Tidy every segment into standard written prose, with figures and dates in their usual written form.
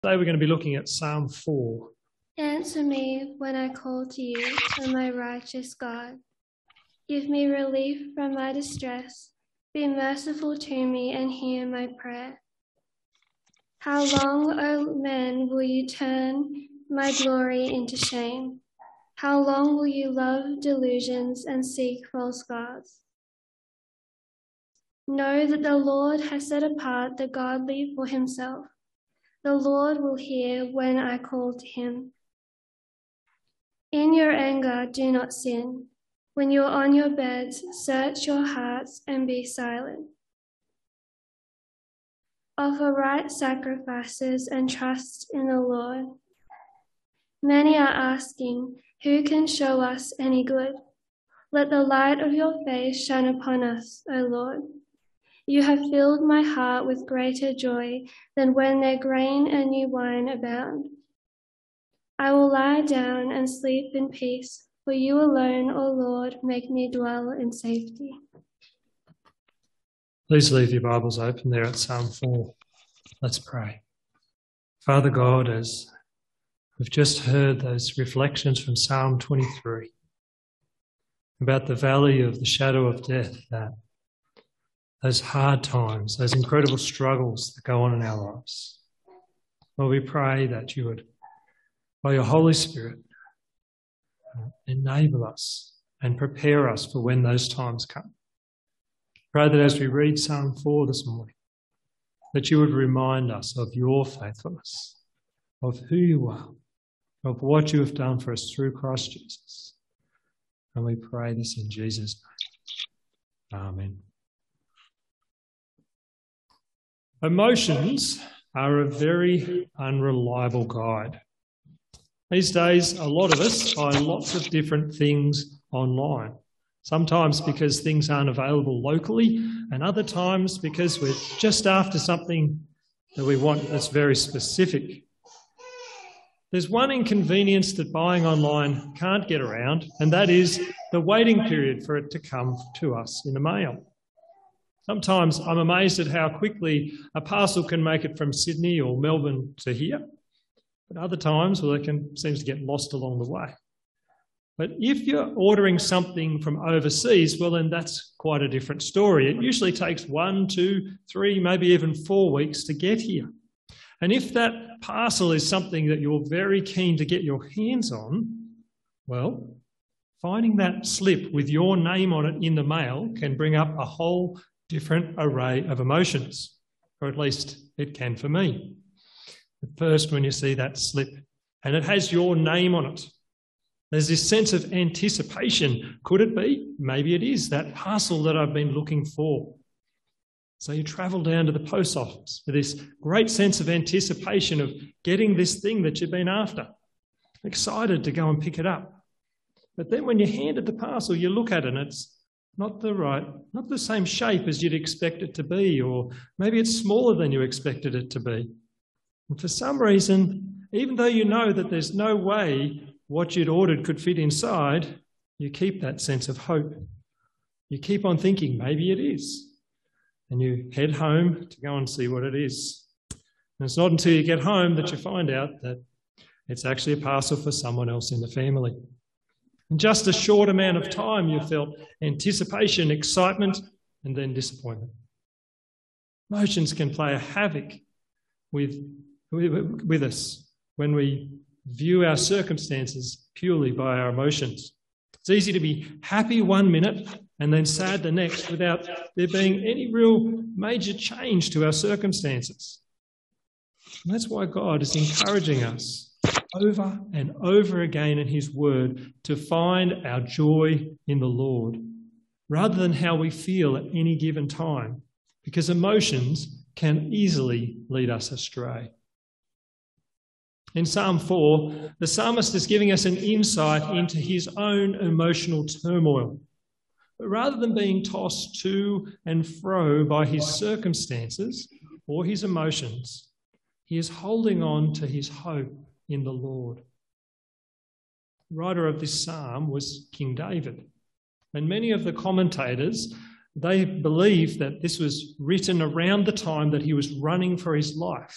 Today we're going to be looking at Psalm 4. Answer me when I call to you, O my righteous God. Give me relief from my distress. Be merciful to me and hear my prayer. How long, O men, will you turn my glory into shame? How long will you love delusions and seek false gods? Know that the Lord has set apart the godly for himself. The Lord will hear when I call to him. In your anger, do not sin. When you are on your beds, search your hearts and be silent. Offer right sacrifices and trust in the Lord. Many are asking, who can show us any good? Let the light of your face shine upon us, O Lord. You have filled my heart with greater joy than when their grain and new wine abound. I will lie down and sleep in peace, for you alone, O Lord, make me dwell in safety. Please leave your Bibles open there at Psalm 4. Let's pray. Father God, as we've just heard those reflections from Psalm 23 about the valley of the shadow of death, that those hard times, those incredible struggles that go on in our lives. Lord, we pray that you would, by your Holy Spirit, enable us and prepare us for when those times come. Pray that as we read Psalm 4 this morning, that you would remind us of your faithfulness, of who you are, of what you have done for us through Christ Jesus. And we pray this in Jesus' name. Amen. Emotions are a very unreliable guide. These days, a lot of us buy lots of different things online. Sometimes because things aren't available locally, and other times because we're just after something that we want that's very specific. There's one inconvenience that buying online can't get around, and that is the waiting period for it to come to us in the mail. Sometimes I'm amazed at how quickly a parcel can make it from Sydney or Melbourne to here. But other times, well, it seems to get lost along the way. But if you're ordering something from overseas, well, then that's quite a different story. It usually takes 1, 2, 3, maybe even 4 weeks to get here. And if that parcel is something that you're very keen to get your hands on, well, finding that slip with your name on it in the mail can bring up a whole different array of emotions, or at least it can for me. At first, when you see that slip and it has your name on it, there's this sense of anticipation. Could it be? Maybe it is that parcel that I've been looking for. So you travel down to the post office with this great sense of anticipation of getting this thing that you've been after, excited to go and pick it up. But then when you're handed the parcel, you look at it and it's not the same shape as you'd expect it to be, or maybe it's smaller than you expected it to be. And for some reason, even though you know that there's no way what you'd ordered could fit inside, you keep that sense of hope. You keep on thinking, maybe it is. And you head home to go and see what it is. And it's not until you get home that you find out that it's actually a parcel for someone else in the family. In just a short amount of time, you felt anticipation, excitement, and then disappointment. Emotions can play a havoc with us when we view our circumstances purely by our emotions. It's easy to be happy 1 minute and then sad the next without there being any real major change to our circumstances. And that's why God is encouraging us over and over again in his word to find our joy in the Lord rather than how we feel at any given time, because emotions can easily lead us astray. In Psalm 4, the psalmist is giving us an insight into his own emotional turmoil. But rather than being tossed to and fro by his circumstances or his emotions, he is holding on to his hope in the Lord. The writer of this psalm was King David. And many of the commentators, they believe that this was written around the time that he was running for his life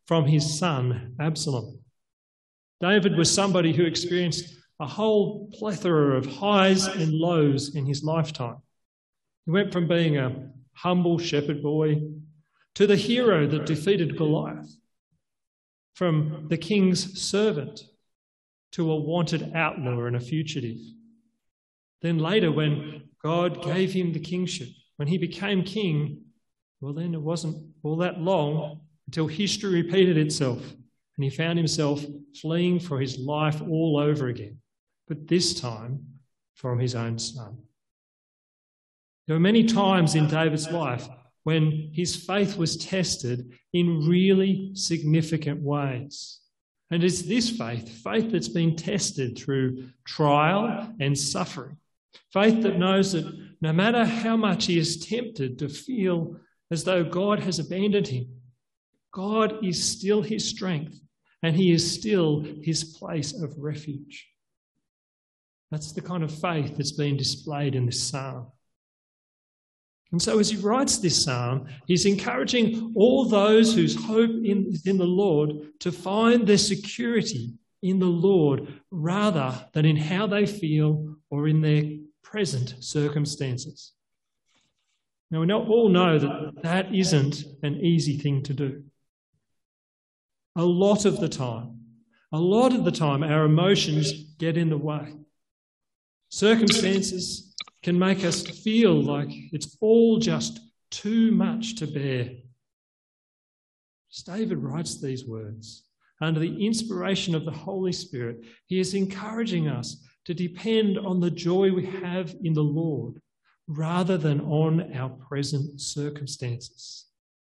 from his son Absalom. David was somebody who experienced a whole plethora of highs and lows in his lifetime. He went from being a humble shepherd boy to the hero that defeated Goliath, from the king's servant to a wanted outlaw and a fugitive. Then later, when God gave him the kingship, when he became king, well, then it wasn't all that long until history repeated itself and he found himself fleeing for his life all over again, but this time from his own son. There were many times in David's life when his faith was tested in really significant ways. And it's this faith that's been tested through trial and suffering. Faith that knows that no matter how much he is tempted to feel as though God has abandoned him, God is still his strength and he is still his place of refuge. That's the kind of faith that's been displayed in this psalm. And so as he writes this psalm, he's encouraging all those whose hope is in the Lord to find their security in the Lord rather than in how they feel or in their present circumstances. Now, we all know that that isn't an easy thing to do. A lot of the time, our emotions get in the way. Circumstances can make us feel like it's all just too much to bear. As David writes these words, under the inspiration of the Holy Spirit, he is encouraging us to depend on the joy we have in the Lord rather than on our present circumstances.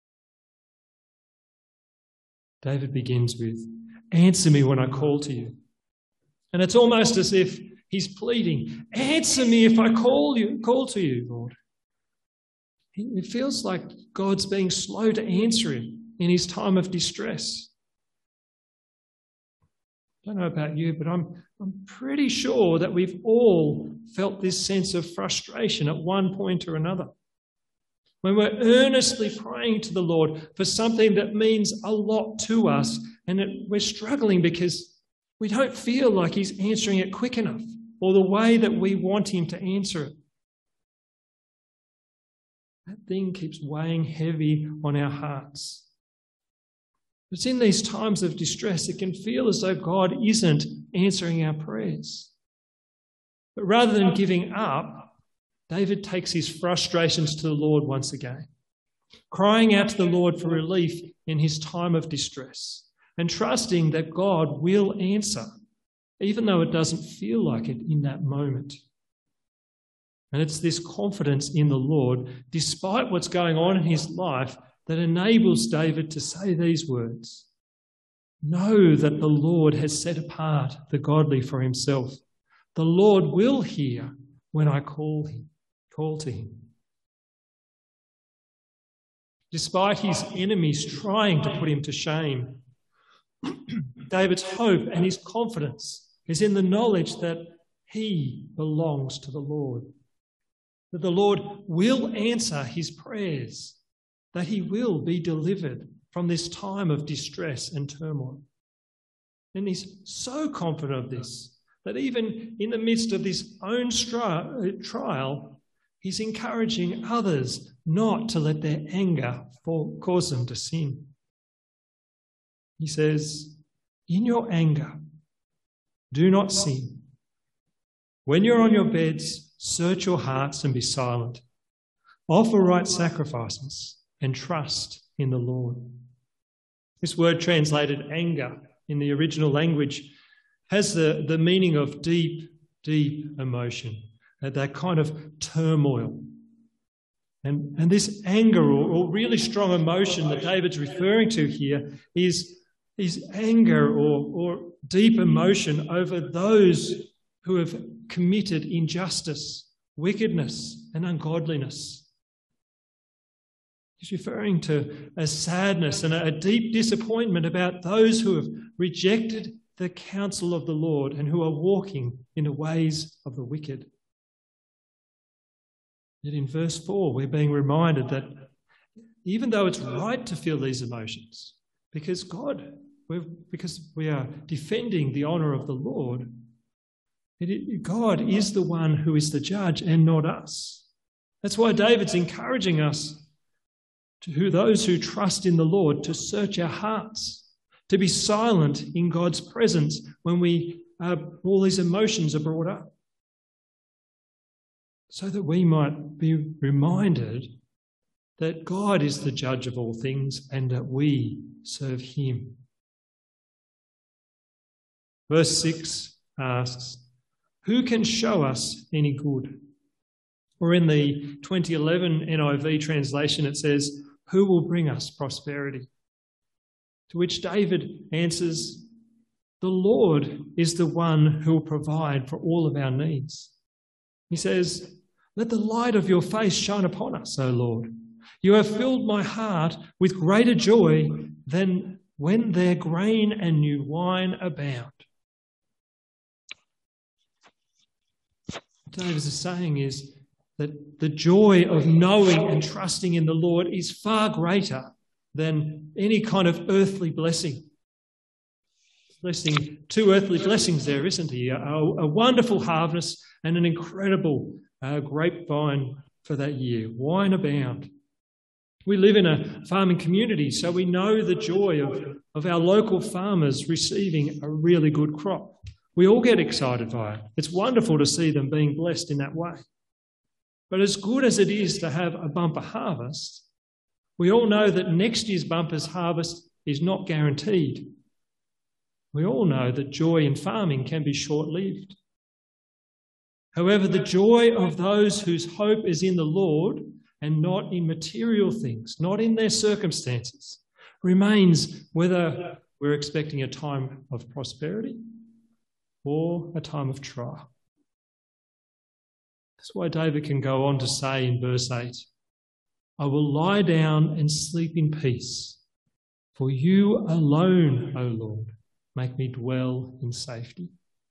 David begins with, "Answer me when I call to you." And it's almost as if he's pleading, "Answer me if I call to you, Lord." It feels like God's being slow to answer him in his time of distress. I don't know about you, but I'm pretty sure that we've all felt this sense of frustration at one point or another. When we're earnestly praying to the Lord for something that means a lot to us and we're struggling because we don't feel like he's answering it quick enough or the way that we want him to answer it. That thing keeps weighing heavy on our hearts. It's in these times of distress, it can feel as though God isn't answering our prayers. But rather than giving up, David takes his frustrations to the Lord once again, crying out to the Lord for relief in his time of distress and trusting that God will answer, even though it doesn't feel like it in that moment. And it's this confidence in the Lord, despite what's going on in his life, that enables David to say these words. Know that the Lord has set apart the godly for himself. The Lord will hear when I call to him. Despite his enemies trying to put him to shame, David's hope and his confidence is in the knowledge that he belongs to the Lord, that the Lord will answer his prayers, that he will be delivered from this time of distress and turmoil. And he's so confident of this that even in the midst of this own trial, he's encouraging others not to let their anger cause them to sin. He says, in your anger, do not sin. When you're on your beds, search your hearts and be silent. Offer right sacrifices and trust in the Lord. This word translated anger in the original language has the meaning of deep, deep emotion, that kind of turmoil. And this anger or really strong emotion that David's referring to here is anger or deep emotion over those who have committed injustice, wickedness, and ungodliness. He's referring to a sadness and a deep disappointment about those who have rejected the counsel of the Lord and who are walking in the ways of the wicked. Yet in verse 4, we're being reminded that even though it's right to feel these emotions, because because we are defending the honour of the Lord, God is the one who is the judge and not us. That's why David's encouraging us, those who trust in the Lord, to search our hearts, to be silent in God's presence when all these emotions are brought up, so that we might be reminded that God is the judge of all things and that we serve him. Verse 6 asks, who can show us any good? Or in the 2011 NIV translation, it says, who will bring us prosperity? To which David answers, the Lord is the one who will provide for all of our needs. He says, let the light of your face shine upon us, O Lord. You have filled my heart with greater joy than when their grain and new wine abound. What David is saying is that the joy of knowing and trusting in the Lord is far greater than any kind of earthly blessing. Blessing, two earthly blessings there, isn't he? A wonderful harvest and an incredible grapevine for that year. Wine abound. We live in a farming community, so we know the joy of our local farmers receiving a really good crop. We all get excited by it. It's wonderful to see them being blessed in that way. But as good as it is to have a bumper harvest, we all know that next year's bumper's harvest is not guaranteed. We all know that joy in farming can be short-lived. However, the joy of those whose hope is in the Lord and not in material things, not in their circumstances, remains whether we're expecting a time of prosperity or a time of trial. That's why David can go on to say in verse 8, I will lie down and sleep in peace, for you alone, O Lord, make me dwell in safety.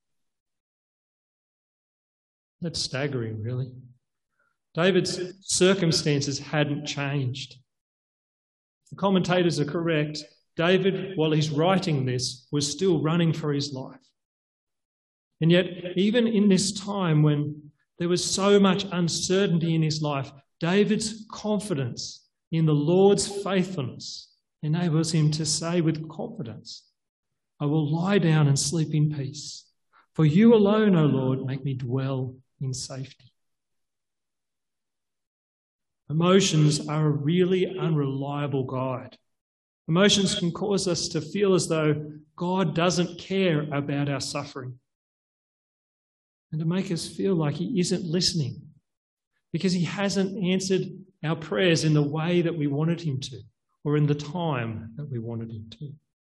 That's staggering, really. David's circumstances hadn't changed. If the commentators are correct, David, while he's writing this, was still running for his life. And yet, even in this time when there was so much uncertainty in his life, David's confidence in the Lord's faithfulness enables him to say with confidence, I will lie down and sleep in peace. For you alone, O Lord, make me dwell in safety. Emotions are a really unreliable guide. Emotions can cause us to feel as though God doesn't care about our suffering, and to make us feel like he isn't listening because he hasn't answered our prayers in the way that we wanted him to or in the time that we wanted him to.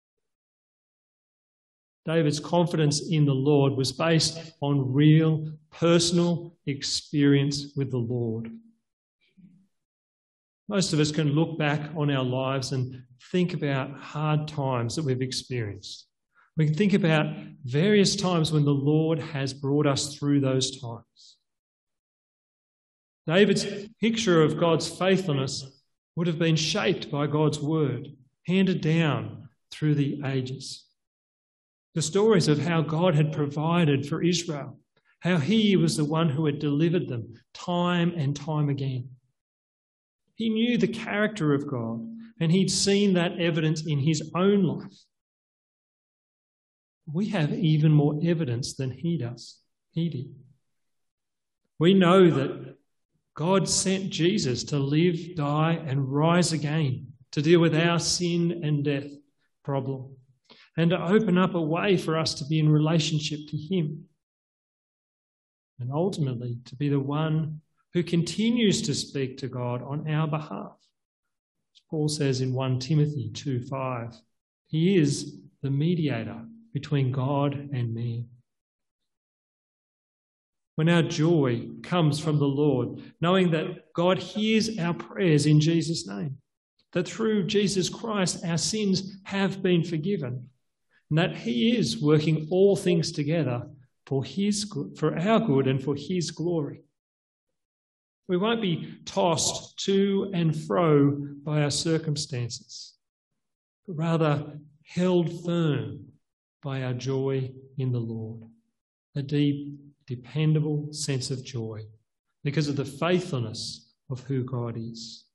David's confidence in the Lord was based on real personal experience with the Lord. Most of us can look back on our lives and think about hard times that we've experienced. We can think about various times when the Lord has brought us through those times. David's picture of God's faithfulness would have been shaped by God's word, handed down through the ages. The stories of how God had provided for Israel, how he was the one who had delivered them time and time again. He knew the character of God, and he'd seen that evidence in his own life. We have even more evidence than he did. We know that God sent Jesus to live, die, and rise again to deal with our sin and death problem and to open up a way for us to be in relationship to him and ultimately to be the one who continues to speak to God on our behalf. As Paul says in 1 Timothy 2:5, he is the mediator between God and man. When our joy comes from the Lord, knowing that God hears our prayers in Jesus' name, that through Jesus Christ our sins have been forgiven, and that he is working all things together for our good and for his glory. We won't be tossed to and fro by our circumstances. but rather held firm by our joy in the Lord, a deep, dependable sense of joy because of the faithfulness of who God is.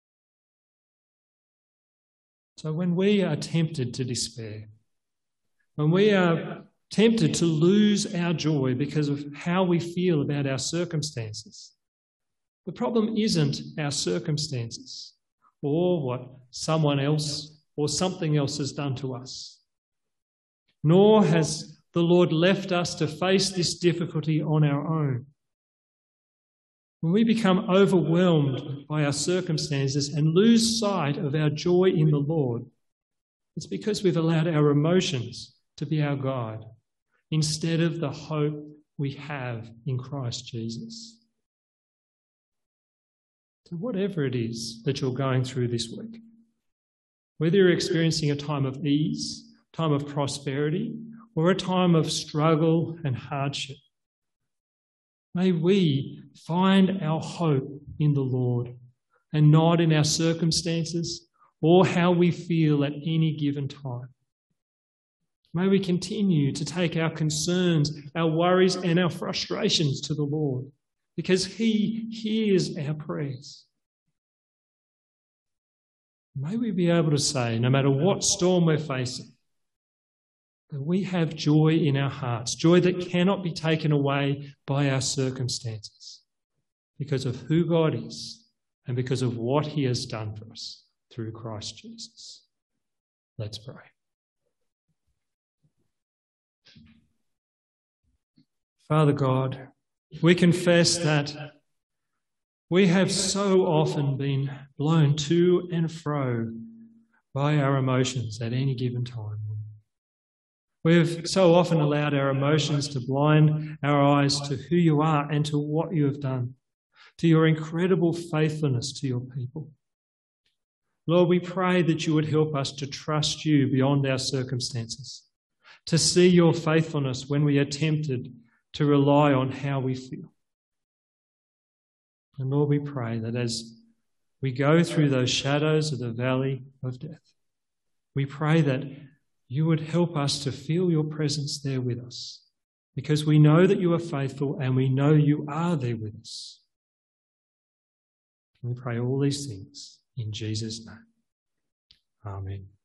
So when we are tempted to despair, when we are tempted to lose our joy because of how we feel about our circumstances, the problem isn't our circumstances or what someone else or something else has done to us. Nor has the Lord left us to face this difficulty on our own. When we become overwhelmed by our circumstances and lose sight of our joy in the Lord, it's because we've allowed our emotions to be our guide instead of the hope we have in Christ Jesus. So whatever it is that you're going through this week, whether you're experiencing a time of ease, time of prosperity, or a time of struggle and hardship, may we find our hope in the Lord and not in our circumstances or how we feel at any given time. May we continue to take our concerns, our worries, and our frustrations to the Lord because He hears our prayers. May we be able to say, no matter what storm we're facing, that we have joy in our hearts, joy that cannot be taken away by our circumstances because of who God is and because of what He has done for us through Christ Jesus. Let's pray. Father God, we confess that we have so often been blown to and fro by our emotions at any given time. We've so often allowed our emotions to blind our eyes to who you are and to what you have done, to your incredible faithfulness to your people. Lord, we pray that you would help us to trust you beyond our circumstances, to see your faithfulness when we are tempted to rely on how we feel. And Lord, we pray that as we go through those shadows of the valley of death, we pray that you would help us to feel your presence there with us, because we know that you are faithful and we know you are there with us. We pray all these things in Jesus' name. Amen.